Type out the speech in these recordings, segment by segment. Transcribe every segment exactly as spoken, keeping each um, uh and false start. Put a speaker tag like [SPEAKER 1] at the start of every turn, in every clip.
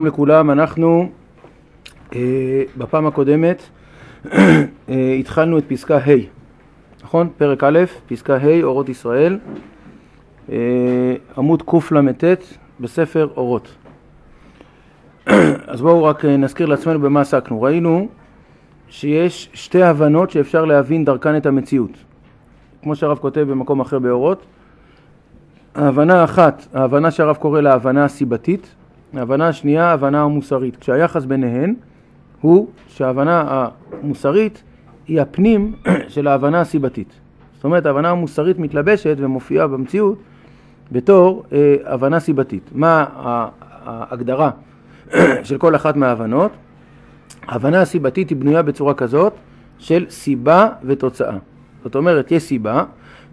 [SPEAKER 1] לכולם, אנחנו אה, בפעם הקודמת אה, התחלנו את פסקה ה', נכון? פרק א', פסקה ה', אורות ישראל, אה, עמוד קל"ט בספר אורות. אז בואו רק נזכיר לעצמנו במה עסקנו. ראינו שיש שתי הבנות שאפשר להבין דרכן את המציאות. כמו שהרב כותב במקום אחר באורות, ההבנה האחת, ההבנה שהרב קורא לה ההבנה הסיבתית, ההבנה השנייה, ההבנה המוסרית. כשהיחס ביניהן הוא שההבנה המוסרית היא הפנים של ההבנה הסיבתית. זאת אומרת, ההבנה המוסרית מתלבשת ומופיעה במציאות בתור אה, הבנה סיבתית. מה ההגדרה של כל אחת מההבנות? ההבנה הסיבתית היא בנויה בצורה כזאת של סיבה ותוצאה. זאת אומרת, יש סיבה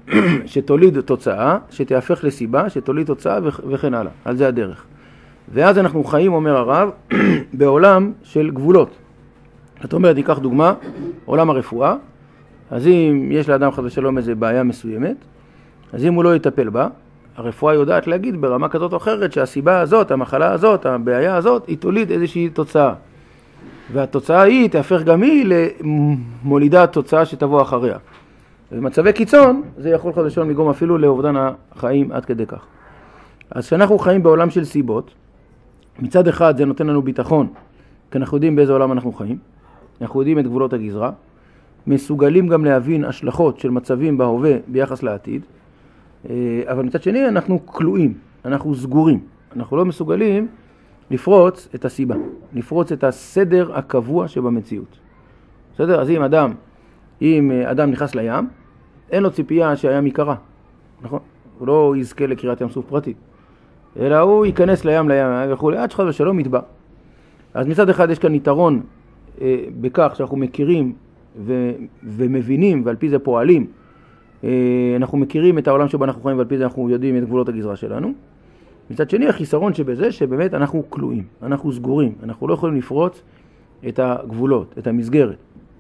[SPEAKER 1] שתוליד תוצאה, שתהפך לסיבה, שתוליד תוצאה וכן הלאה. על זה הדרך. ואז אנחנו חיים, אומר הרב, בעולם של גבולות. זאת אומרת, ניקח דוגמה, עולם הרפואה. אז אם יש לאדם חס ושלום איזו בעיה מסוימת, אז אם הוא לא יטפל בה, הרפואה יודעת להגיד ברמה כזאת או אחרת שהסיבה הזאת, המחלה הזאת, הבעיה הזאת, היא תוליד איזושהי תוצאה. והתוצאה היא תהפך גם היא למולידת תוצאה שתבוא אחריה. במצבי קיצון, זה יכול חס ושלום לגרום אפילו לאובדן החיים עד כדי כך. אז כשאנחנו חיים בעולם של סיבות, מצד אחד זה נותן לנו ביטחון, כי אנחנו יודעים באיזה עולם אנחנו חיים, אנחנו יודעים את גבולות הגזרה, מסוגלים גם להבין השלכות של מצבים בהווה ביחס לעתיד, אבל מצד שני אנחנו כלואים, אנחנו סגורים, אנחנו לא מסוגלים לפרוץ את הסיבה, לפרוץ את הסדר הקבוע שבמציאות. בסדר? אז אם אדם, אם אדם נכנס לים, אין לו ציפייה שהים יקרה, נכון? הוא לא יזכה לקריאת ים סוף פרטית, אלא הוא ייכנס לים לים וכו', עד שחס ושלום מתבע. אז מצד אחד יש כאן יתרון אה, בכך שאנחנו מכירים ו- ומבינים ועל פי זה פועלים. אה, אנחנו מכירים את העולם שבו אנחנו חיים ועל פי זה אנחנו יודעים את גבולות הגזרה שלנו. מצד שני, החיסרון שבזה שבאמת אנחנו כלואים, אנחנו סגורים, אנחנו לא יכולים לפרוץ את הגבולות, את המסגרת.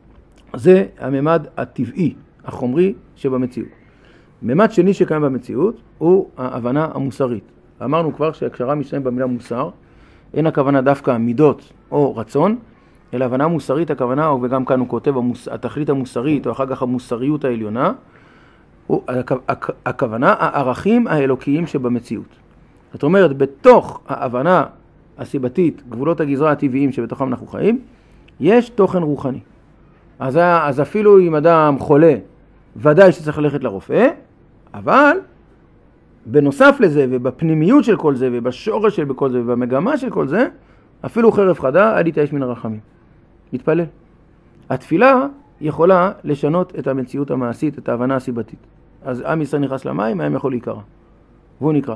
[SPEAKER 1] זה הממד הטבעי, החומרי שבמציאות. ממד שני שקיים במציאות הוא ההבנה המוסרית. אמרנו כבר שהקשרה משתמש במילה מוסר, אין הכוונה דווקא מידות או רצון, אלא הבנה מוסרית, הכוונה, וגם כאן הוא כותב, המוס, התכלית המוסרית או אחר כך המוסריות העליונה, הוא הכוונה, הערכים האלוקיים שבמציאות. זאת אומרת, בתוך ההבנה הסיבתית, גבולות הגזרה הטבעיים שבתוכם אנחנו חיים, יש תוכן רוחני. אז, אז אפילו אם אדם חולה, ודאי שצריך ללכת לרופא, אבל בנוסף לזה ובפנימיות של כל זה ובשורש של כל זה ובמגמה של כל זה, אפילו חרב חדה, אל יתייאש מן הרחמים. מתפלל. התפילה יכולה לשנות את המציאות המעשית, את ההבנה הסיבתית. אז עם ישראל נכנס למים, הים יכול להיקרא. והוא נקרא.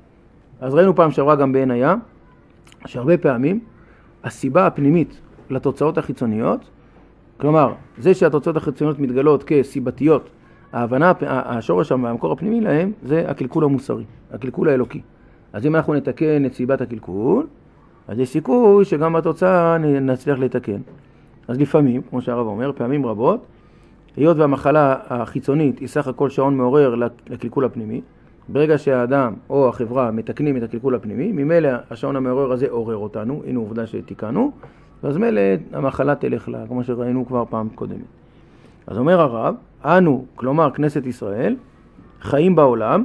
[SPEAKER 1] אז ראינו פעם שעברה גם בעין הים, שהרבה פעמים הסיבה הפנימית לתוצאות החיצוניות, כלומר, זה שהתוצאות החיצוניות מתגלות כסיבתיות, ההבנה, השורש והמקור הפנימי להם, זה הקלקול המוסרי, הקלקול האלוקי. אז אם אנחנו נתקן את סיבת הקלקול, אז יש סיכוי שגם בתוצאה נצליח לתקן. אז לפעמים, כמו שהרב אומר, פעמים רבות, היות והמחלה החיצונית היא סך הכל שעון מעורר לקלקול הפנימי, ברגע שהאדם או החברה מתקנים את הקלקול הפנימי, ממילא השעון המעורר הזה עורר אותנו, הנה עובדה שתיקנו, ואז מילא המחלה תלך לה, כמו שראינו כבר פעם קודמת. אז אומר הרב, אנו, כלומר כנסת ישראל, חיים בעולם,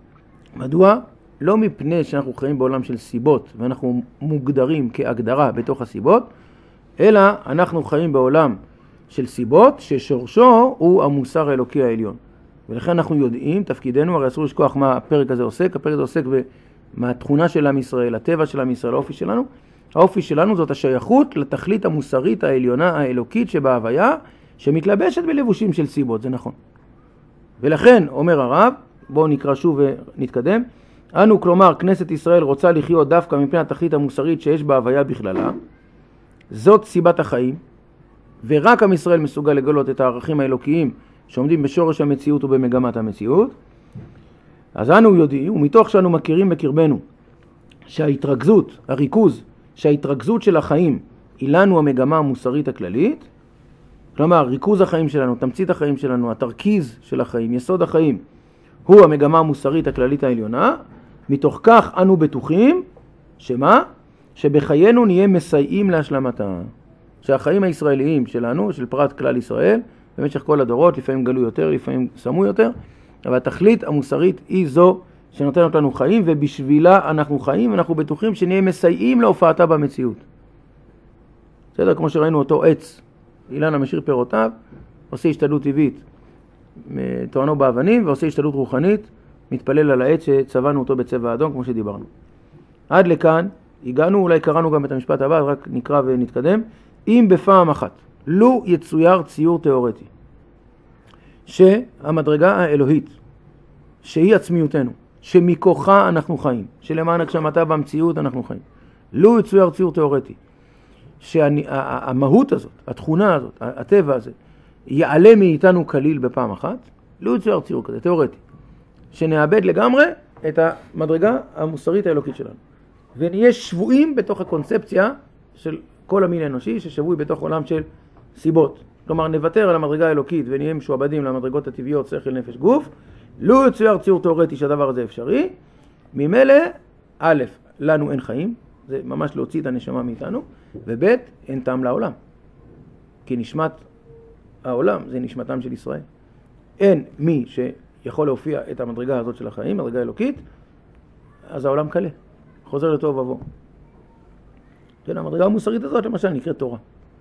[SPEAKER 1] מדוע? לא מפני שאנחנו חיים בעולם של סיבות, ואנחנו מוגדרים כהגדרה בתוך הסיבות, אלא אנחנו חיים בעולם של סיבות, ששורשו הוא המוסר האלוקי העליון. ולכן אנחנו יודעים, תפקידנו, הרי אסור לשכוח מה הפרק הזה עוסק, הפרק הזה עוסק מהתכונה של עם ישראל, הטבע של עם ישראל, האופי שלנו. האופי שלנו זאת השייכות לתכלית המוסרית העליונה האלוקית שבהוויה, שמתלבשת בלבושים של סיבות, זה נכון. ולכן, אומר הרב, בואו נקרא שוב ונתקדם, אנו, כלומר, כנסת ישראל רוצה לחיות דווקא מפני התכלית המוסרית שיש בהוויה בכללה, זאת סיבת החיים, ורק עם ישראל מסוגל לגלות את הערכים האלוקיים שעומדים בשורש המציאות ובמגמת המציאות. אז אנו יודעים, ומתוך שאנו מכירים בקרבנו, שההתרכזות, הריכוז, שההתרכזות של החיים היא לנו המגמה המוסרית הכללית, כלומר, ריכוז החיים שלנו, תמצית החיים שלנו, התרכיז של החיים, יסוד החיים, הוא המגמה המוסרית הכללית העליונה, מתוך כך אנו בטוחים, שמה? שבחיינו נהיה מסייעים להשלמתה. שהחיים הישראליים שלנו, של פרט כלל ישראל, במשך כל הדורות, לפעמים גלו יותר, לפעמים סמו יותר, אבל התכלית המוסרית היא זו שנותנת לנו חיים, ובשבילה אנחנו חיים, ואנחנו בטוחים שנהיה מסייעים להופעתה במציאות. בסדר, כמו שראינו אותו עץ, אילן המשאיר פירותיו, עושה השתדלות טבעית, טוענו באבנים, ועושה השתדלות רוחנית, מתפלל על העץ שצבענו אותו בצבע אדום, כמו שדיברנו. עד לכאן הגענו, אולי קראנו גם את המשפט הבא, רק נקרא ונתקדם. אם בפעם אחת, לו יצויר ציור תיאורטי, שהמדרגה האלוהית, שהיא עצמיותנו, שמכוחה אנחנו חיים, שלמען הגשמתה במציאות אנחנו חיים, לו יצויר ציור תיאורטי, שהמהות הזאת, התכונה הזאת, הטבע הזה, יעלה מאיתנו כליל בפעם אחת, לו יצויר ציור כזה, תיאורטי, שנאבד לגמרי את המדרגה המוסרית האלוקית שלנו. ונהיה שבועים בתוך הקונספציה של כל המין האנושי, ששבוי בתוך עולם של סיבות. כלומר, נוותר על המדרגה האלוקית ונהיה משועבדים למדרגות הטבעיות, שכל, נפש, גוף. לו יצויר ציור תיאורטי שהדבר הזה אפשרי. ממילא, א', לנו אין חיים, זה ממש להוציא את הנשמה מאיתנו, וב', אין טעם לעולם. כי נשמת העולם זה נשמתם של ישראל. אין מי שיכול להופיע את המדרגה הזאת של החיים, מדרגה אלוקית, אז העולם קלה. חוזר לטוב ובוא. כן, המדרגה המוסרית הזאת למשל נקראת תורה.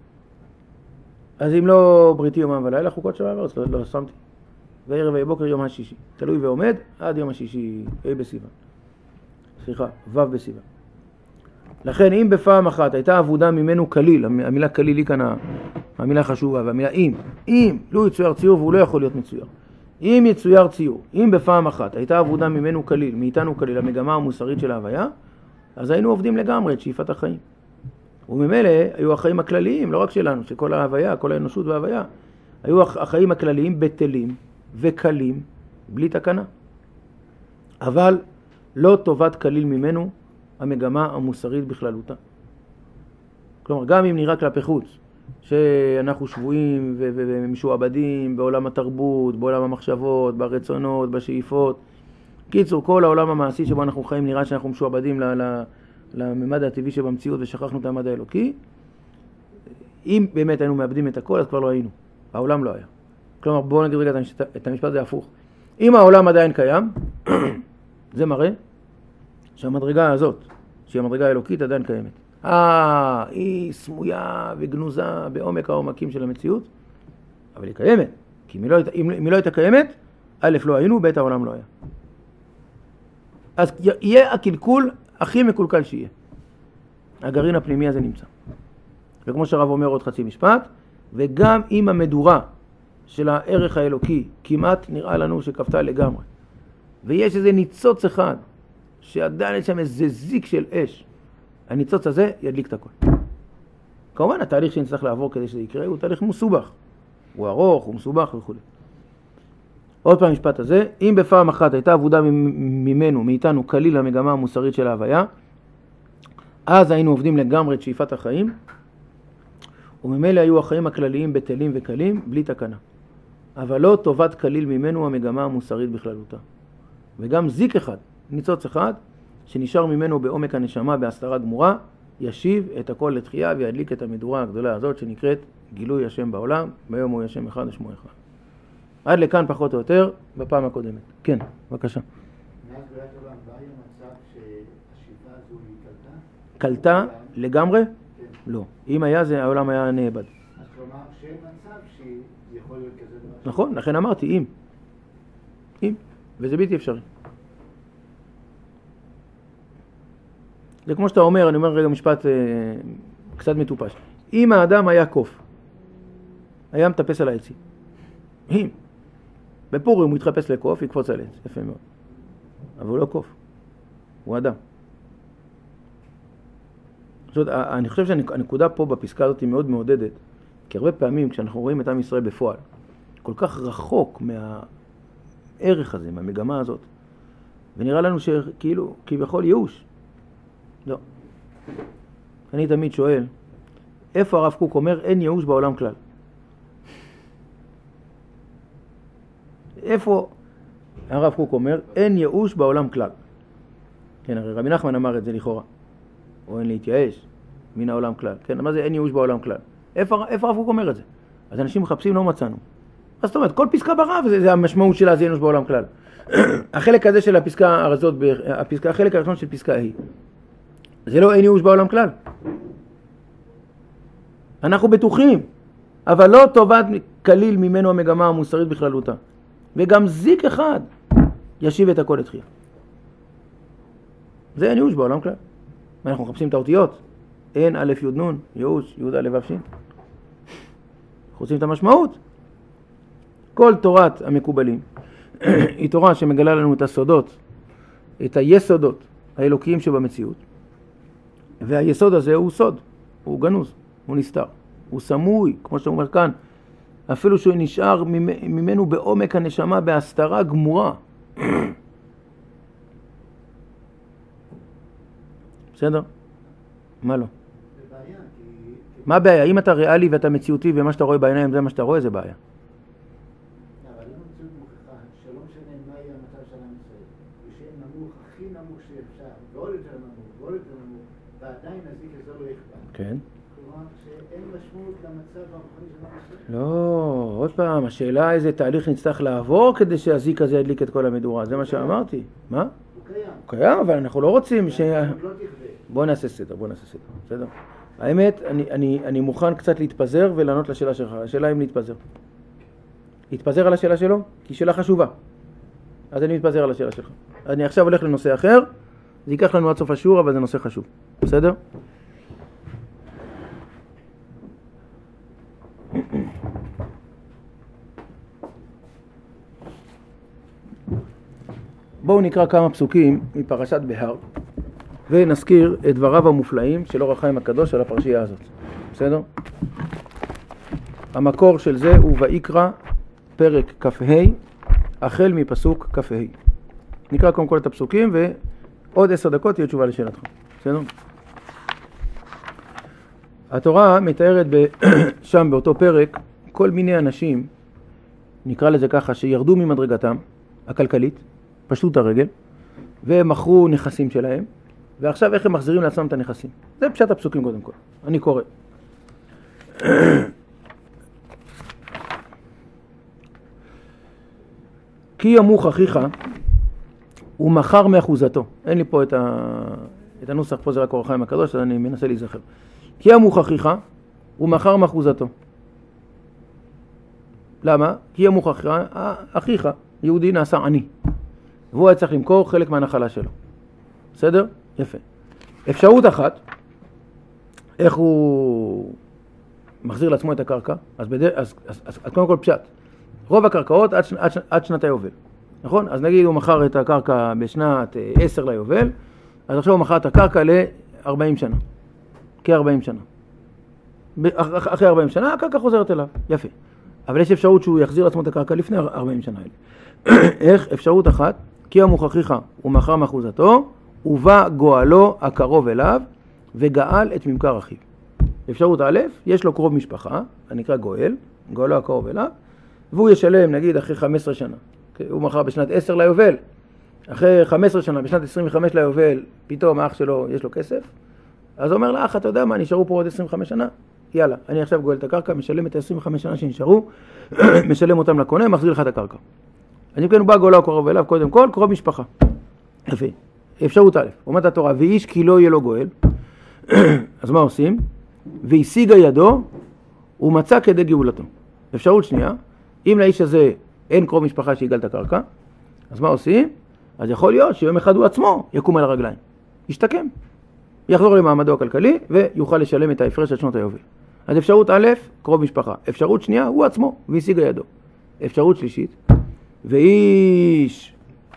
[SPEAKER 1] אז אם לא בריתי יומם ולילה, חוקות שעה וארץ, לא, לא שמתי. וערב ובוקר יום השישי. תלוי ועומד עד יום השישי, ה' בסיוון. סליחה, ו' בסיוון. לכן אם בפעם אחת הייתה עבודה ממנו כליל, המילה כליל היא כאן המילה חשובה, והמילה אם, אם לא יצויר ציור והוא לא יכול להיות מצויר. אם יצויר ציור, אם בפעם אחת הייתה עבודה ממנו כליל, מאיתנו כליל, המגמה המוסרית של ההוויה, אז היינו עובדים לגמרי את שאיפת החיים. וממילא היו החיים הכלליים, לא רק שלנו, שכל ההוויה, כל האנושות וההוויה, היו החיים הכלליים בטלים וקלים, בלי תקנה. אבל לא טובת כליל ממנו המגמה המוסרית בכללותה. כלומר, גם אם נראה כלפי חוץ, שאנחנו שבויים ומשועבדים בעולם התרבות, בעולם המחשבות, ברצונות, בשאיפות. קיצור, כל העולם המעשי שבו אנחנו חיים נראה שאנחנו משועבדים לממד הטבעי שבמציאות ושכחנו את הממד האלוקי. אם באמת היינו מאבדים את הכל, אז כבר לא היינו. העולם לא היה. כלומר, בואו נגיד רגע את המשפט הזה הפוך. אם העולם עדיין קיים, זה מראה שהמדרגה הזאת, שהיא המדרגה האלוקית, עדיין קיימת. אה, היא סמויה וגנוזה בעומק העומקים של המציאות, אבל היא קיימת. כי אם היא לא, אם, אם היא לא הייתה קיימת, א' לא היינו, ב' העולם לא היה. אז יהיה הקלקול הכי מקולקל שיהיה. הגרעין הפנימי הזה נמצא. וכמו שהרב אומר עוד חצי משפט, וגם אם המדורה של הערך האלוקי כמעט נראה לנו שכפתה לגמרי, ויש איזה ניצוץ אחד, שעדיין יש שם איזה זיק של אש, הניצוץ הזה ידליק את הכל. כמובן, התהליך שנצטרך לעבור כדי שזה יקרה הוא תהליך מסובך. הוא ארוך, הוא מסובך וכו'. עוד פעם המשפט הזה, אם בפעם אחת הייתה עבודה ממנו, מאיתנו, כליל המגמה המוסרית של ההוויה, אז היינו עובדים לגמרי את שאיפת החיים, וממילא היו החיים הכלליים בטלים וקלים, בלי תקנה. אבל לא טובת כליל ממנו המגמה המוסרית בכללותה. וגם זיק אחד, ניצוץ אחד, שנשאר ממנו בעומק הנשמה בהסתרה גמורה, ישיב את הכל לתחייה וידליק את המדורה הגדולה הזאת שנקראת גילוי השם בעולם, ביום הוא השם אחד ושמו אחד. עד לכאן פחות או יותר בפעם הקודמת. כן, בבקשה.
[SPEAKER 2] מאז בריאת העולם, בא היה מצב שהשיטה הזו היא קלטה?
[SPEAKER 1] קלטה לגמרי?
[SPEAKER 2] כן.
[SPEAKER 1] לא. אם היה זה, העולם היה נאבד.
[SPEAKER 2] אז כלומר, שאין מצב שיכול להיות כזה דבר?
[SPEAKER 1] נכון, לכן אמרתי, אם. אם. וזה בלתי אפשרי. זה כמו שאתה אומר, אני אומר רגע משפט אה, קצת מטופש. אם האדם היה קוף, היה מטפס על העצים. אם. בפורים הוא יתחפש לקוף, יקפוץ על עץ. יפה מאוד. אבל הוא לא קוף. הוא אדם. זאת, אני חושב שהנקודה פה בפסקה הזאת היא מאוד מעודדת, כי הרבה פעמים כשאנחנו רואים את עם ישראל בפועל, כל כך רחוק מהערך הזה, מהמגמה הזאת, ונראה לנו שכאילו, כביכול ייאוש. לא. אני תמיד שואל, איפה הרב קוק אומר אין ייאוש בעולם כלל? איפה הרב קוק אומר אין ייאוש בעולם כלל? כן, הרי רבי נחמן אמר את זה לכאורה. או אין להתייאש מן העולם כלל. כן, מה זה אין ייאוש בעולם כלל? איפה, איפה הרב קוק אומר את זה? אז אנשים מחפשים, לא מצאנו. אז זאת אומרת, כל פסקה ברב, זה, זה המשמעות שלה, זה אין ייאוש בעולם כלל. החלק הזה של הפסקה הזאת, הפסקה, החלק הראשון של פסקה היא, זה לא אין ייאוש בעולם כלל. אנחנו בטוחים, אבל לא טובת כליל ממנו המגמה המוסרית בכללותה. וגם זיק אחד ישיב את הכל לתחייה. זה אין ייאוש בעולם כלל. אנחנו מחפשים את האותיות. אין א' י' נ', ייאוש, י' א' ו' ש'. אנחנו רוצים את המשמעות. כל תורת המקובלים היא תורה שמגלה לנו את הסודות, את היסודות האלוקיים שבמציאות. והיסוד הזה הוא סוד, הוא גנוז, הוא נסתר, הוא סמוי, כמו שאומר כאן, אפילו שהוא נשאר ממנו בעומק הנשמה בהסתרה גמורה. בסדר? מה לא?
[SPEAKER 2] זה בעיה, כי...
[SPEAKER 1] מה הבעיה? אם אתה ריאלי ואתה מציאותי ומה שאתה רואה בעיניים זה מה שאתה רואה, זה בעיה.
[SPEAKER 2] אבל אם המציאות מוכיחה שלא משנה מה יהיה המצב של עם ישראל, ושיהיה נמוך, הכי נמוך שאפשר, ועוד יותר נמוך, ועוד יותר נמוך, ועדיין הזיק הזה לא אכפת.
[SPEAKER 1] כן.
[SPEAKER 2] כלומר, שאין משמעות למצב הרוחני של עם ישראל.
[SPEAKER 1] לא, עוד פעם, השאלה איזה תהליך נצטרך לעבור כדי שהזיק הזה ידליק את כל המדורה, זה מה שאמרתי. מה?
[SPEAKER 2] הוא קיים.
[SPEAKER 1] הוא קיים, אבל אנחנו לא רוצים ש...
[SPEAKER 2] לא תכווה.
[SPEAKER 1] בוא נעשה סדר, בוא נעשה סדר, בסדר? האמת, אני, אני, אני מוכן קצת להתפזר ולענות לשאלה שלך. השאלה אם להתפזר. להתפזר על השאלה שלו? כי שאלה חשובה. אז אני מתפזר על השאלה שלך. אני עכשיו הולך לנושא אחר, זה ייקח לנו עד סוף השיעור, אבל זה נושא חשוב. בסדר? בואו נקרא כמה פסוקים מפרשת בהר. ונזכיר את דבריו המופלאים של אור החיים הקדוש על הפרשייה הזאת. בסדר? המקור של זה הוא ויקרא פרק כ"ה, החל מפסוק כ"ה. נקרא קודם כל את הפסוקים ועוד עשר דקות תהיה תשובה לשאלתך. בסדר? התורה מתארת שם באותו פרק כל מיני אנשים, נקרא לזה ככה, שירדו ממדרגתם הכלכלית, פשטו את הרגל, ומכרו נכסים שלהם, ועכשיו איך הם מחזירים לעצמם את הנכסים. זה פשט הפסוקים קודם כל. אני קורא. כי ימוך אחיך הוא מכר מאחוזתו. אין לי פה את, ה... את הנוסח, פה זה רק אור החיים הקדוש, אז אני מנסה להיזכר. כי ימוך אחיך הוא מכר מאחוזתו. למה? כי ימוך אחיך, אחיך, יהודי נעשה עני. והוא היה צריך למכור חלק מהנחלה שלו. בסדר? יפה. אפשרות אחת, איך הוא מחזיר לעצמו את הקרקע, אז, בד... אז, אז, אז, אז קודם כל פשט. רוב הקרקעות עד, עד, עד שנת היובל. נכון? אז נגיד הוא מכר את הקרקע בשנת עשר ליובל, אז עכשיו הוא מכר את הקרקע ל-ארבעים שנה. כ-ארבעים שנה. אחרי ארבעים שנה הקרקע חוזרת אליו. יפה. אבל יש אפשרות שהוא יחזיר לעצמו את הקרקע לפני ארבעים שנה האלה. איך? אפשרות אחת, כי המוכחיך הוא מכר מאחוזתו, ובא גואלו הקרוב אליו, וגאל את ממכר אחיו. אפשרות א', יש לו קרוב משפחה, הנקרא גואל, גואלו הקרוב אליו, והוא ישלם נגיד אחרי חמש עשרה שנה. הוא מכר בשנת עשר ליובל, אחרי חמש עשרה שנה, בשנת עשרים וחמש ליובל, פתאום האח שלו יש לו כסף, אז הוא אומר לאח, אתה יודע מה, נשארו פה עוד עשרים וחמש שנה, יאללה, אני עכשיו גואל את הקרקע, משלם את ה-עשרים וחמש שנה שנשארו, משלם אותם לקונה, מחזיר לך את הקרקע. אז אם כן הוא בא גואלו הקרוב אליו, קודם כל, קרוב משפחה. יפה. אפשרות א', אומרת התורה, ואיש כי לא יהיה לו גואל, אז מה עושים? והשיגה ידו, הוא מצא כדי גאולתו. אפשרות שנייה, אם לאיש הזה אין קרוב משפחה שיגאל את הקרקע, אז מה עושים? אז יכול להיות שיום אחד הוא עצמו יקום על הרגליים, ישתקם, יחזור למעמדו הכלכלי ויוכל לשלם את ההפרש של שנות היובל. אז אפשרות א', קרוב משפחה. אפשרות שנייה, הוא עצמו, והשיגה ידו. אפשרות שלישית, ואיש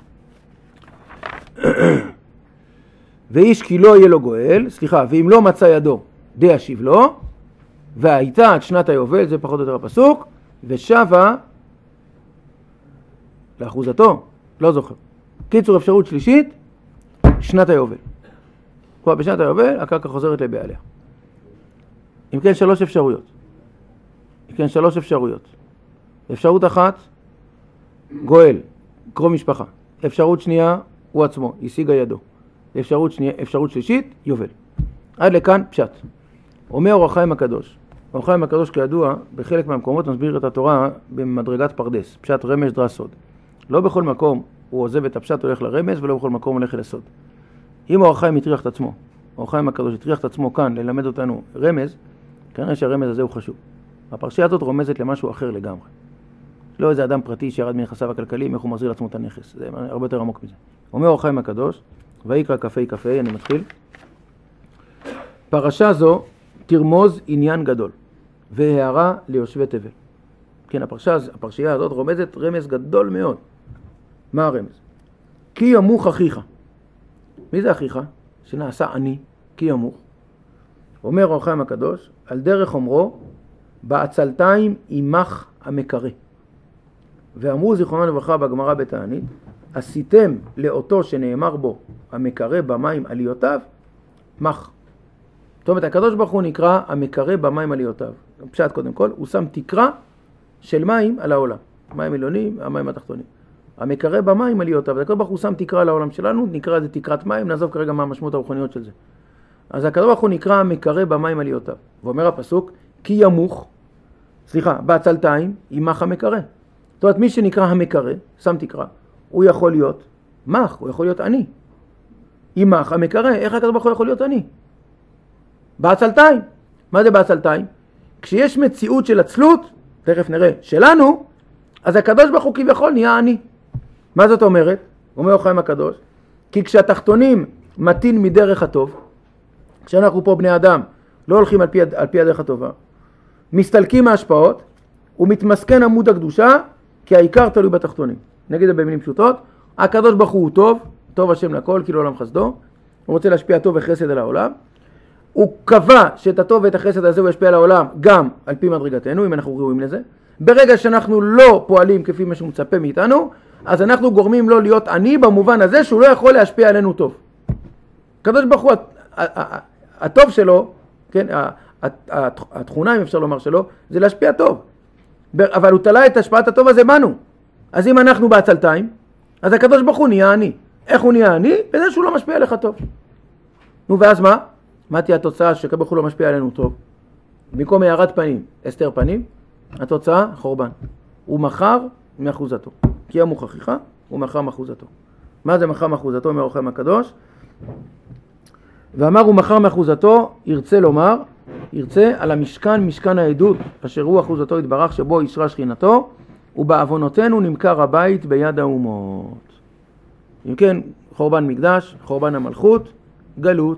[SPEAKER 1] ואיש כי לא יהיה לו גואל, סליחה, ואם לא מצא ידו, די אשיב לו, והייתה עד שנת היובל, זה פחות או יותר הפסוק, ושבה לאחוזתו, לא זוכר. קיצור, אפשרות שלישית, שנת היובל. כבר בשנת היובל, הקרקע חוזרת לבעליה. אם כן, שלוש אפשרויות. אם כן, שלוש אפשרויות. אפשרות אחת, גואל, קרוב משפחה. אפשרות שנייה, הוא עצמו, השיגה ידו. אפשרות שנייה, אפשרות שלישית, יובל. עד לכאן פשט. אומר אור החיים הקדוש. אור החיים הקדוש כידוע, בחלק מהמקומות מסביר את התורה במדרגת פרדס, פשט רמז דרש סוד. לא בכל מקום הוא עוזב את הפשט הולך לרמז, ולא בכל מקום הולך לסוד. אם אור החיים הטריח את עצמו, אור החיים הקדוש הטריח את עצמו כאן ללמד אותנו רמז, כנראה שהרמז הזה הוא חשוב. הפרשייה הזאת רומזת למשהו אחר לגמרי. לא איזה אדם פרטי שירד מנכסיו הכלכליים, איך הוא מחזיר לעצמו את הנכס. זה הרבה יותר עמוק מזה. אומר אור החיים הקדוש, ויקרא כ"ה כ"ה, אני מתחיל. פרשה זו תרמוז עניין גדול, והערה ליושבי תבל. כן, הפרשה, הפרשייה הזאת רומזת רמז גדול מאוד. מה הרמז? כי ימוך אחיך. מי זה אחיך? שנעשה אני, כי ימוך. אומר אור החיים הקדוש, על דרך אומרו, בעצלתיים עמך המקרה. ואמרו זיכרונו לברכה בגמרא בתענית, עשיתם לאותו שנאמר בו, המקרה במים עליותיו, מח. זאת אומרת, הקדוש ברוך הוא נקרא המקרה במים עליותיו. פשט קודם כל, הוא שם תקרה של מים על העולם. מים עליונים, המים התחתונים. המקרה במים עליותיו. הקדוש ברוך הוא שם תקרה על העולם שלנו, נקרא זה תקרת מים, נעזוב כרגע מה המשמעות הרוחניות של זה. אז הקדוש ברוך הוא נקרא המקרה במים עליותיו. ואומר הפסוק, כי ימוך, סליחה, בעצלתיים, עמך המקרה. זאת אומרת, מי שנקרא המקרה, שם תקרה, הוא יכול להיות מח, הוא יכול להיות אני. עמך המקרה, איך הקדוש ברוך הוא יכול להיות אני? בעצלתיים. מה זה בעצלתיים? כשיש מציאות של עצלות, תכף נראה, שלנו, אז הקדוש ברוך הוא כביכול נהיה אני. מה זאת אומרת? אומר אור החיים הקדוש, כי כשהתחתונים מתין מדרך הטוב, כשאנחנו פה בני אדם לא הולכים על פי, על פי הדרך הטובה, מסתלקים מההשפעות, ומתמסכן עמוד הקדושה, כי העיקר תלוי בתחתונים. נגיד זה במילים פשוטות, הקדוש ברוך הוא טוב, טוב השם לכל, כאילו עולם חסדו, הוא רוצה להשפיע טוב וחסד על העולם, הוא קבע שאת הטוב ואת החסד הזה הוא ישפיע על העולם גם על פי מדרגתנו, אם אנחנו ראויים לזה. ברגע שאנחנו לא פועלים כפי מה שהוא מצפה מאיתנו, אז אנחנו גורמים לו להיות עני במובן הזה שהוא לא יכול להשפיע עלינו טוב. הקדוש ברוך הוא, הטוב שלו, כן, התכונה אם אפשר לומר שלו, זה להשפיע טוב. אבל הוא תלה את השפעת הטוב הזה בנו. אז אם אנחנו בעצלתיים, אז הקדוש ברוך הוא נהיה עני. איך הוא נהיה עני? בזה שהוא לא משפיע עליך טוב. נו ואז מה? מה תהיה התוצאה שהקדוש ברוך הוא לא משפיע עלינו טוב? במקום הארת פנים, הסתר פנים, התוצאה חורבן. הוא מחר מאחוזתו. כי ימוך אחיך, הוא מחר מאחוזתו. מה זה מחר מאחוזתו? אומר אור החיים הקדוש. ואמר הוא מחר מאחוזתו, ירצה לומר, ירצה על המשכן, משכן העדות, אשר הוא אחוזתו יתברך שבו ישרה שכינתו, ובעוונותינו נמכר הבית ביד האומות. אם כן, חורבן מקדש, חורבן המלכות, גלות.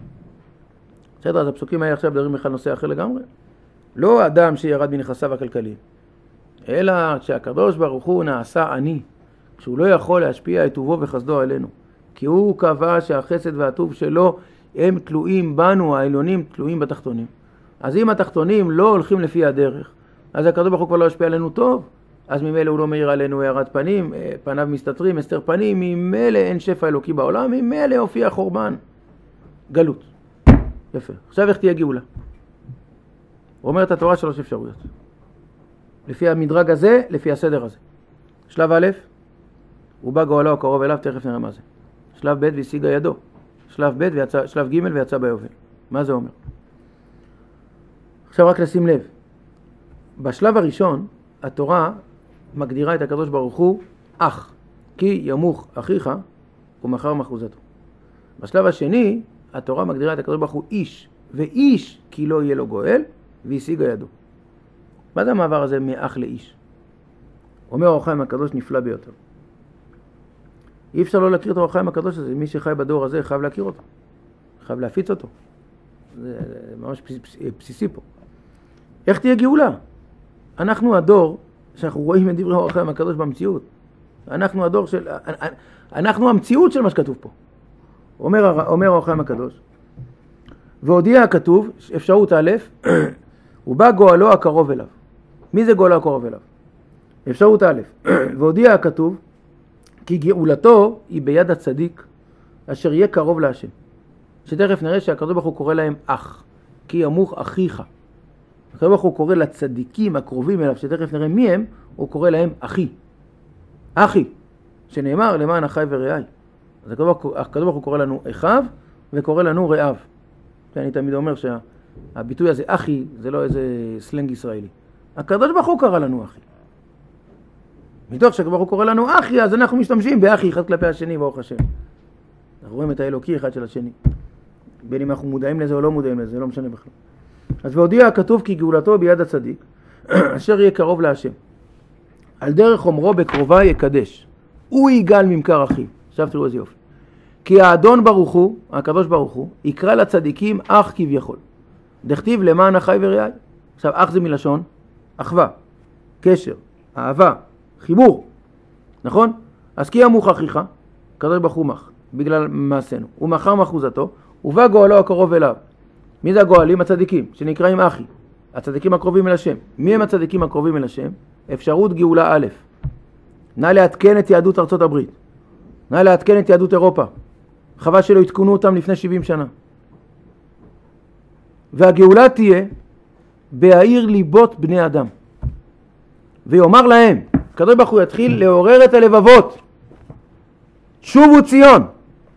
[SPEAKER 1] בסדר, אז הפסוקים האלה עכשיו מדברים בכלל נושא אחר לגמרי. לא אדם שירד מנכסיו הכלכליים, אלא שהקדוש ברוך הוא נעשה עני, כשהוא לא יכול להשפיע את טובו וחסדו עלינו. כי הוא קבע שהחסד והטוב שלו הם תלויים בנו, העליונים תלויים בתחתונים. אז אם התחתונים לא הולכים לפי הדרך, אז הקדוש ברוך הוא כבר לא ישפיע עלינו טוב, אז ממילא הוא לא מאיר עלינו הארת פנים, פניו מסתתרים, הסתר פנים, ממילא אין שפע אלוקי בעולם, ממילא הופיע חורבן. גלות. יפה. עכשיו איך תהיה גאולה? הוא אומר את התורה שלוש אפשרויות. לפי המדרג הזה, לפי הסדר הזה. שלב א', הוא בא גואלו הקרוב אליו, תכף נראה מה זה. שלב ב' והשיגה ידו. שלב ב' ויצא, שלב ג' ויצא ביובל. מה זה אומר? עכשיו רק לשים לב. בשלב הראשון, התורה מגדירה את הקדוש ברוך הוא אח. כי ימוך אחיך ומחר מחוזתו. בשלב השני, התורה מגדירה את הקדוש ברוך הוא איש. ואיש כי לא יהיה לו גואל, והשיגה ידו. מה זה המעבר הזה מאח לאיש? אומר אור החיים הקדוש נפלא ביותר. אי אפשר לא להכיר את אור החיים הקדוש הזה. מי שחי בדור הזה חייב להכיר אותו. חייב להפיץ אותו. זה ממש בסיסי פה. איך תהיה גאולה? אנחנו הדור שאנחנו רואים את דברי אור החיים הקדוש במציאות. אנחנו הדור של... אנחנו המציאות של מה שכתוב פה. אומר, אומר אור החיים הקדוש. והודיע הכתוב, אפשרות א', הוא בא גואלו הקרוב אליו. מי זה גואלו הקרוב אליו? אפשרות א', והודיע הכתוב, כי גאולתו היא ביד הצדיק, אשר יהיה קרוב להשם. שתכף נראה שהקדוש ברוך הוא קורא להם אח, כי ימוך אחיך. הקדוש ברוך הוא קורא לצדיקים הקרובים אליו, שתכף נראה מי הם, הוא קורא להם אחי. אחי, שנאמר למען אחי ורעי. אז הקדוש ברוך הוא קורא לנו אחיו, וקורא לנו רעיו. ואני תמיד אומר שהביטוי הזה, אחי, זה לא איזה סלנג ישראלי. הקדוש ברוך הוא קרא לנו אחי. מתוך שהקדוש ברוך הוא קורא לנו אחי, אז אנחנו משתמשים באחי אחד כלפי השני, ברוך השם. אנחנו רואים את האלוקי אחד של השני. בין אם אנחנו מודעים לזה או לא מודעים לזה, לא משנה בכלל. אז והודיע הכתוב כי גאולתו ביד הצדיק, אשר יהיה קרוב להשם. על דרך אומרו בקרובה יקדש. הוא יגאל ממכר אחיו. עכשיו תראו איזה יופי. כי האדון ברוך הוא, הקדוש ברוך הוא, יקרא לצדיקים אח כביכול. דכתיב למען אחי ורעי. עכשיו אח זה מלשון אחווה, קשר, אהבה, חיבור. נכון? אז כי ימוך אחיך, הקדוש ברוך הוא מח, בגלל מעשינו. הוא מחר מחוזתו, ובא גואלו הקרוב אליו. מי זה הגואלים? הצדיקים, שנקראים אחי. הצדיקים הקרובים אל השם. מי הם הצדיקים הקרובים אל השם? אפשרות גאולה א'. נא לעדכן את יהדות ארצות הברית. נא לעדכן את יהדות אירופה. חבל שלא התקנו אותם לפני שבעים שנה. והגאולה תהיה בהאיר ליבות בני אדם. ויאמר להם, הקדוש ברוך הוא יתחיל לעורר את הלבבות. שובו ציון.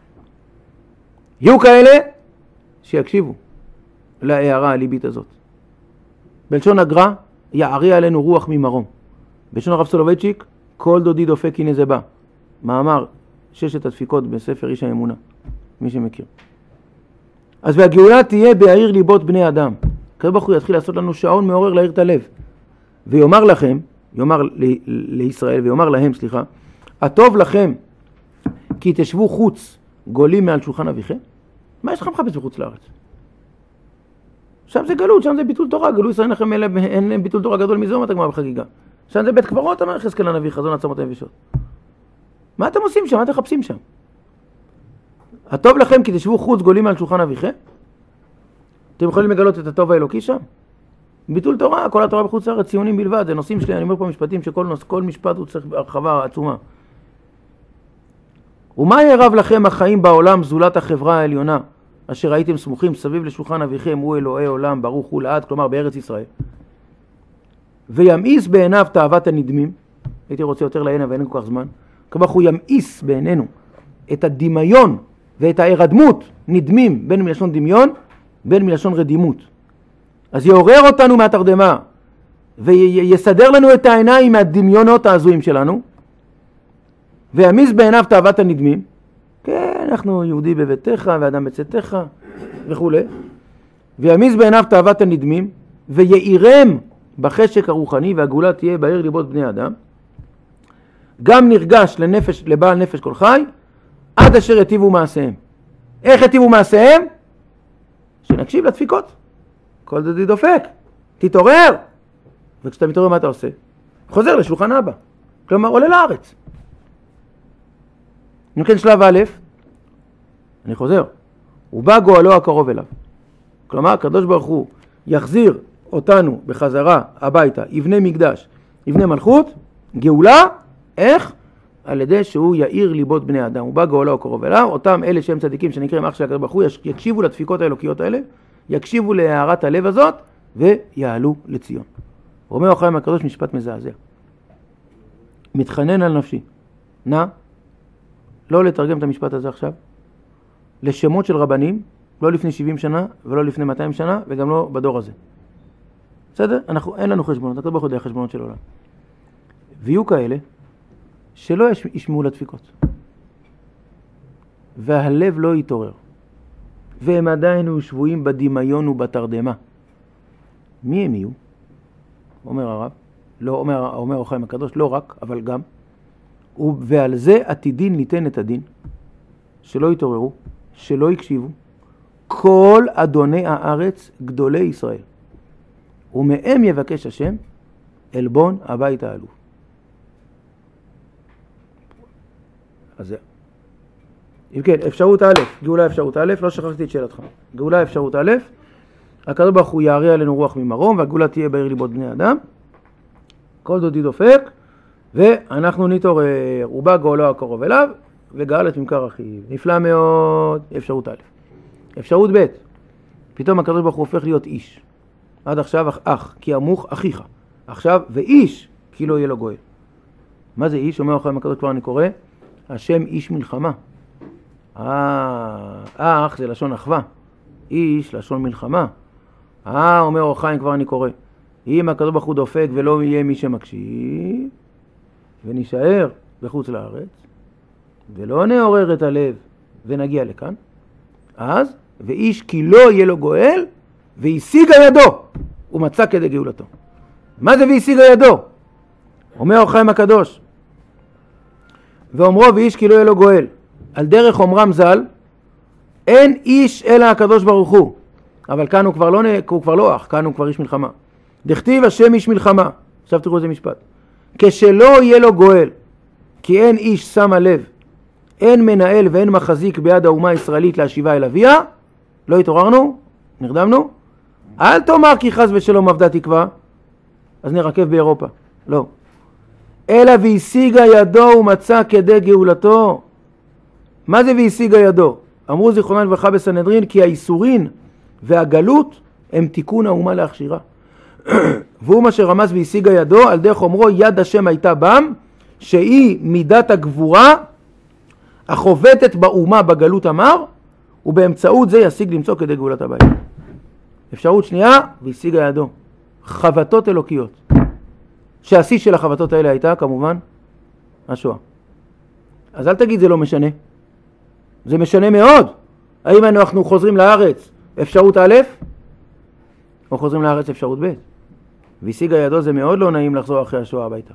[SPEAKER 1] יהיו כאלה שיקשיבו להערה הליבית הזאת. בלשון הגר"א, יערי עלינו רוח ממרום. בלשון הרב סולובייצ'יק, כל דודי דופק הנה זה בא. מאמר ששת הדפיקות בספר איש האמונה, מי שמכיר. אז והגאולה תהיה בהאיר ליבות בני אדם. הקדוש ברוך הוא יתחיל לעשות לנו שעון מעורר להאיר את הלב. ויאמר לכם, יאמר ל- לישראל, ויאמר להם, סליחה, הטוב לכם כי תשבו חוץ גולים מעל שולחן אביכם? מה יש לך מחפש בחוץ לארץ? שם זה גלות, שם זה ביטול תורה. גלו ישראל לכם, אין להם ביטול תורה גדול מזה, אומרת הגמרא בחגיגה. שם זה בית קברות, אמר יחזקאל הנביא, חזון עצמות היבשות. מה אתם עושים שם? מה אתם מחפשים שם? הטוב לכם כי תשבו חוץ גולים מעל שולחן אביכם? אתם יכולים לגלות את הטוב האלוקי שם? ביטול תורה, כל התורה בחוץ לארץ, ציונים בלבד, זה נושאים שלי, אני אומר פה משפטים שכל נוס, כל משפט הוא צריך הרחבה עצומה. ומה ירב לכם החיים בעולם זולת החברה העליונה, אשר הייתם סמוכים סביב לשולחן אביכם, הוא אלוהי עולם, ברוך הוא לעד, כלומר בארץ ישראל. וימאיס בעיניו תאוות הנדמים, הייתי רוצה יותר לעין, אבל אין כל כך זמן, כלומר הוא ימאיס בעינינו את הדמיון ואת ההרדמות, נדמים, בין מלשון דמיון, בין מלשון רדימות. אז יעורר אותנו מהתרדמה, ויסדר לנו את העיניים מהדמיונות העזויים שלנו, וימיס בעיניו תאוות הנדמים, כן, אנחנו יהודי בביתך ואדם בצאתך וכו'. וימיס בעיניו תאוות הנדמים, ויעירם בחשק הרוחני, והגאולה תהיה בהאיר ליבות בני אדם, גם נרגש לנפש, לבעל נפש כל חי, עד אשר יטיבו מעשיהם. איך יטיבו מעשיהם? שנקשיב לדפיקות. כל דודי דופק, תתעורר. וכשאתה מתעורר מה אתה עושה? חוזר לשולחן אבא. כלומר עולה לארץ. מכן שלב א', אני חוזר, הוא בא גואלו הקרוב אליו. כלומר הקדוש ברוך הוא יחזיר אותנו בחזרה הביתה, יבנה מקדש, יבנה מלכות, גאולה, איך? על ידי שהוא יאיר ליבות בני אדם. הוא בא גואלו הקרוב אליו, אותם אלה שהם צדיקים שנקראים אח של הקדוש ברוך הוא, יקשיבו לדפיקות האלוקיות האלה, יקשיבו להערת הלב הזאת ויעלו לציון. אומר החיים הקדוש משפט מזעזע. מתחנן על נפשי. נא, לא לתרגם את המשפט הזה עכשיו, לשמות של רבנים, לא לפני שבעים שנה ולא לפני מאתיים שנה וגם לא בדור הזה. בסדר? אנחנו, אין לנו חשבונות, הקדוש ברוך הוא יודע חשבונות של עולם. ויהיו כאלה שלא ישמעו לדפיקות. והלב לא יתעורר. והם עדיין שבויים בדמיון ובתרדמה. מי הם יהיו? אומר הרב, לא אומר, אומר החיים הקדוש, לא רק, אבל גם. ועל זה עתידין ניתן את הדין, שלא יתעוררו, שלא יקשיבו, כל אדוני הארץ גדולי ישראל. ומהם יבקש השם אלבון הבית האלוף. אז זה. אם כן, אפשרות א', גאולה אפשרות א', לא שכחתי את שאלתך. גאולה אפשרות א', הקדוש ברוך הוא יערה עלינו רוח ממרום, והגאולה תהיה בהאיר ליבות בני אדם. כל דודי דופק, ואנחנו נתעורר. הוא בא גואלו הקרוב אליו, וגאל את ממכר אחיו. נפלא מאוד. אפשרות א'. אפשרות ב', פתאום הקדוש ברוך הוא הופך להיות איש. עד עכשיו אח, כי עמוך אחיך. עכשיו, ואיש, כי לא יהיה לו גואל. מה זה איש? אומר החיים הקדוש, כבר אני קורא, השם איש מלחמה. אה, אח זה לשון אחווה. איש לשון מלחמה. אה, אומר אור החיים, כבר אני קורא. אם הקדוש ברוך הוא דופק ולא יהיה מי שמקשיב, ונשאר בחוץ לארץ, ולא נעורר את הלב ונגיע לכאן, אז, ואיש כי לא יהיה לו גואל, והשיג ידו, הוא מצא כדי גאולתו. מה זה והשיג ידו? אומר אור החיים הקדוש, ואומרו ואיש כי לא יהיה לו גואל. על דרך אומרם ז"ל, אין איש אלא הקדוש ברוך הוא. אבל כאן הוא כבר לא, הוא כבר לא אח, כאן הוא כבר איש מלחמה. דכתיב השם איש מלחמה. עכשיו תראו איזה משפט. כשלא יהיה לו גואל, כי אין איש שם הלב, אין מנהל ואין מחזיק ביד האומה הישראלית להשיבה אל אביה, לא התעוררנו, נרדמנו, אל תאמר כי חס ושלום עבדה תקווה, אז נרכב באירופה. לא. אלא והשיגה ידו ומצא כדי גאולתו. מה זה והשיגה ידו? אמרו זיכרונם לברכה בסנהדרין, כי האיסורין והגלות הם תיקון האומה להכשירה. והוא מה שרמז והשיגה ידו, על דרך אומרו יד השם הייתה בם, שהיא מידת הגבורה החובטת באומה בגלות אמר, ובאמצעות זה ישיג למצוא כדי גאולת הבית. אפשרות שנייה, והשיגה ידו. חבטות אלוקיות. שהשיא של החבטות האלה הייתה כמובן השואה. אז אל תגיד זה לא משנה. זה משנה מאוד. האם אנחנו חוזרים לארץ אפשרות א', או חוזרים לארץ אפשרות ב'. והשיגה ידו זה מאוד לא נעים לחזור אחרי השואה הביתה.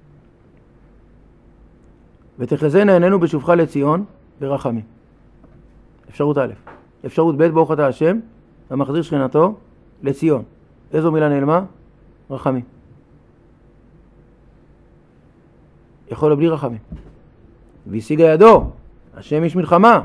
[SPEAKER 1] ותחזינה עינינו בשובך לציון ברחמים. אפשרות א'. אפשרות ב', ברוך אתה השם המחזיר שכינתו לציון. איזו מילה נעלמה? רחמים. יכול בלי רחמים. והשיגה ידו, השם איש מלחמה.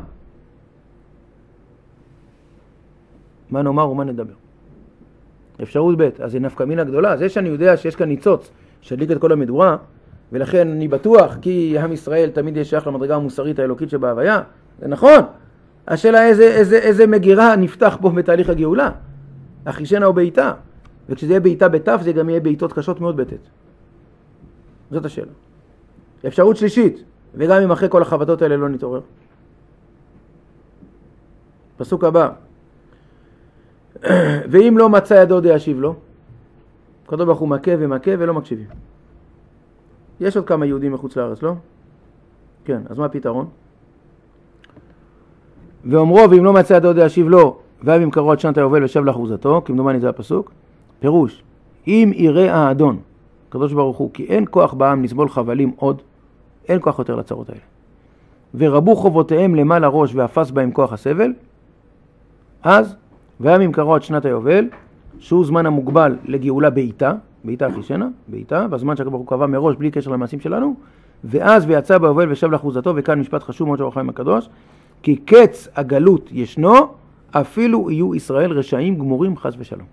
[SPEAKER 1] מה נאמר ומה נדבר? אפשרות ב', אז זה נפקא מינה גדולה. זה שאני יודע שיש כאן ניצוץ שדליק את כל המדורה, ולכן אני בטוח כי עם ישראל תמיד יש שייך למדרגה המוסרית האלוקית שבהוויה. זה נכון. השאלה איזה, איזה, איזה מגירה נפתח פה בתהליך הגאולה. אחישנה או בעיטה. וכשזה יהיה בעיטה בתף, זה גם יהיה בעיטות קשות מאוד בתת. זאת השאלה. אפשרות שלישית, וגם אם אחרי כל החבטות האלה לא נתעורר. פסוק הבא. ואם לא מצא ידו די ישיב לו, הקדוש ברוך הוא מכה ומכה ולא מקשיבים. יש עוד כמה יהודים מחוץ לארץ, לא? כן, אז מה הפתרון? ואומרו, ואם לא מצא ידו די ישיב לו, ואם ימכרו עד שנת היובל ושב לאחוזתו, כמדומני זה הפסוק, פירוש, אם יראה האדון, הקדוש ברוך הוא, כי אין כוח בעם לסבול חבלים עוד, אין כוח יותר לצרות האלה. ורבו חובותיהם למעלה ראש ואפס בהם כוח הסבל, אז, והם ימכרו עד שנת היובל, שהוא זמן המוגבל לגאולה בעיטה, בעיטה אחישנה, בעיטה, בזמן שהקדוש ברוך הוא קבע מראש בלי קשר למעשים שלנו, ואז ויצא ביובל ושב לאחוזתו, וכאן משפט חשוב מאוד של אור החיים הקדוש, כי קץ הגלות ישנו, אפילו יהיו ישראל רשעים גמורים חס ושלום.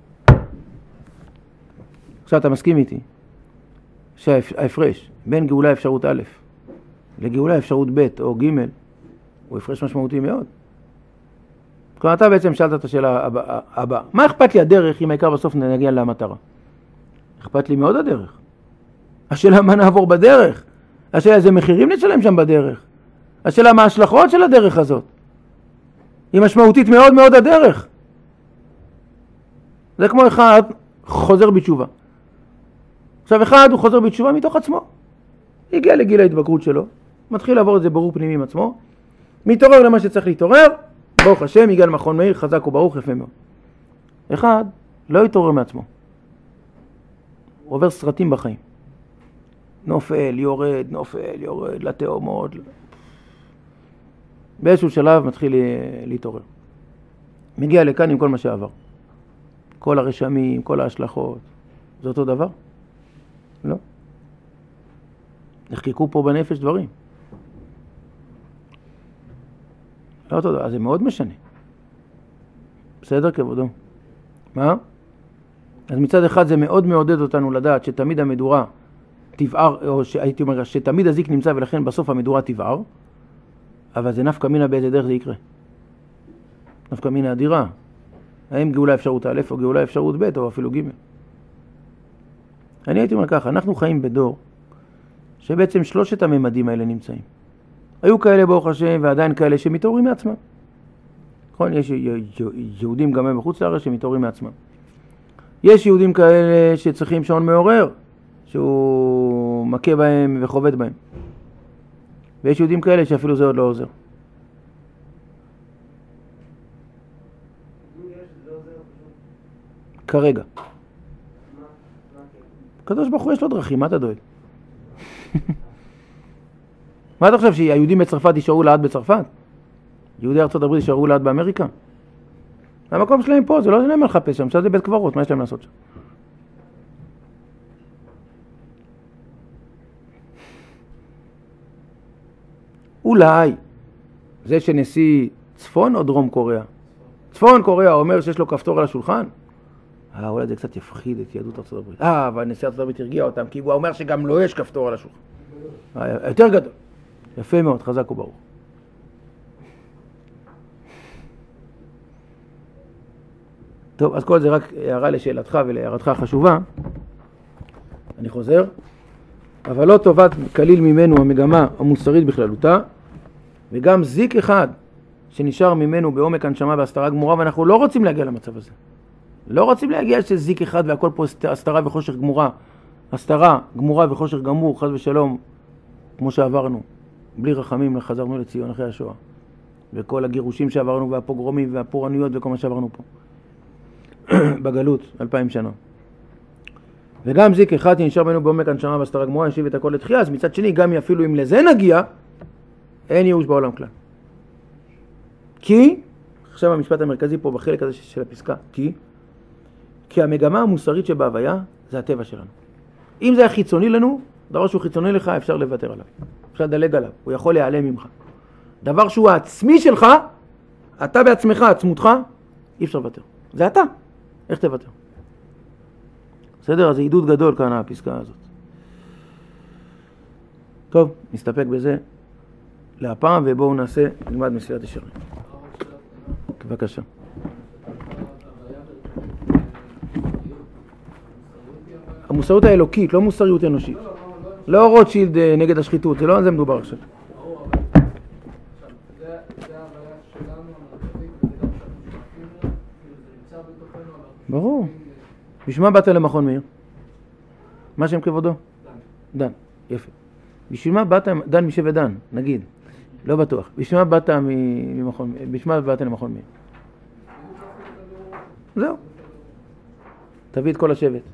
[SPEAKER 1] עכשיו אתה מסכים איתי שההפרש בין גאולה אפשרות א' לגאולה אפשרות ב' או ג' הוא הפרש משמעותי מאוד. כלומר אתה בעצם שאלת את השאלה הבאה, מה אכפת לי הדרך אם העיקר בסוף נגיע למטרה? אכפת לי מאוד הדרך. השאלה מה נעבור בדרך, השאלה איזה מחירים נשלם שם בדרך, השאלה מה ההשלכות של הדרך הזאת. היא משמעותית מאוד מאוד הדרך. זה כמו אחד חוזר בתשובה. עכשיו אחד הוא חוזר בתשובה מתוך עצמו. הגיע לגיל ההתבגרות שלו, מתחיל לעבור את זה ברור פנימי עם עצמו, מתעורר למה שצריך להתעורר, ברוך השם, הגיע למכון מאיר, חזק וברוך, יפה מאוד. אחד לא יתעורר מעצמו. הוא עובר סרטים בחיים. נופל, יורד, נופל, יורד, לתאומות. באיזשהו שלב מתחיל להתעורר. מגיע לכאן עם כל מה שעבר. כל הרשמים, כל ההשלכות. זה אותו דבר? לא. נחקקו פה בנפש דברים. לא אותו דבר, אז זה מאוד משנה. בסדר כבודו? מה? אז מצד אחד זה מאוד מעודד אותנו לדעת שתמיד המדורה תבער, או שהייתי אומר שתמיד הזיק נמצא ולכן בסוף המדורה תבער, אבל זה נפקא מינה באיזה דרך זה יקרה. נפקא מינה אדירה. האם גאולה אפשרות א' או גאולה אפשרות ב' או אפילו ג'. אני הייתי אומר ככה, אנחנו חיים בדור שבעצם שלושת הממדים האלה נמצאים. היו כאלה ברוך השם ועדיין כאלה שמתעוררים מעצמם. נכון? יש יהודים גם הם בחוץ לארץ שמתעוררים מעצמם. יש יהודים כאלה שצריכים שעון מעורר, שהוא מכה בהם וחובט בהם. ויש יהודים כאלה שאפילו זה עוד לא עוזר. כרגע. הקדוש ברוך הוא יש לו דרכים, מה אתה דואג? מה אתה חושב, שהיהודים בצרפת יישארו לעד בצרפת? יהודי ארצות הברית יישארו לעד באמריקה? המקום שלהם פה, זה לא שלהם לחפש שם, שם זה בית קברות, מה יש להם לעשות שם? אולי זה שנשיא צפון או דרום קוריאה? צפון קוריאה אומר שיש לו כפתור על השולחן? אה, אולי זה קצת יפחיד את יהדות ארצות הברית. אה, אבל נשיא ארצות הברית הרגיע אותם, כי הוא אומר שגם לא יש כפתור על השולחן. אה, יותר גדול. יפה מאוד, חזק וברוך. טוב, אז כל זה רק הערה לשאלתך ולהערתך החשובה. אני חוזר. אבל לא טובת כליל ממנו המגמה המוסרית בכללותה, וגם זיק אחד שנשאר ממנו בעומק הנשמה בהסתרה גמורה, ואנחנו לא רוצים להגיע למצב הזה. לא רוצים להגיע שזיק אחד והכל פה הסתרה וחושך גמורה. הסתרה, גמורה וחושך גמור, חס ושלום, כמו שעברנו. בלי רחמים חזרנו לציון אחרי השואה. וכל הגירושים שעברנו והפוגרומים והפורענויות וכל מה שעברנו פה. בגלות, אלפיים שנה. וגם זיק אחד שנשאר ממנו בעומק הנשמה בהסתרה גמורה, נשיב את הכל לתחייה, אז מצד שני, גם אפילו אם לזה נגיע, אין ייאוש בעולם כלל. כי, עכשיו המשפט המרכזי פה בחלק הזה של הפסקה, כי, כי המגמה המוסרית שבהוויה זה הטבע שלנו. אם זה החיצוני לנו, דבר שהוא חיצוני לך, אפשר לוותר עליו. אפשר לדלג עליו, הוא יכול להיעלם ממך. דבר שהוא העצמי שלך, אתה בעצמך, עצמותך, אי אפשר לוותר. זה אתה. איך תוותר? בסדר? אז זה עידוד גדול כאן הפסקה הזאת. טוב, נסתפק בזה להפעם, ובואו נעשה, נלמד מסילת ישרים. בבקשה. המוסריות האלוקית, לא מוסריות אנושית. לא רוטשילד נגד השחיתות, זה לא על זה מדובר עכשיו. ברור. בשביל מה באת למכון מאיר? מה שם כבודו? דן. דן, יפה. בשביל מה באת, דן משבט דן, נגיד. לא בטוח. בשביל מה באת ממכון, בשביל מה באת למכון מאיר? זהו. תביא את כל השבט.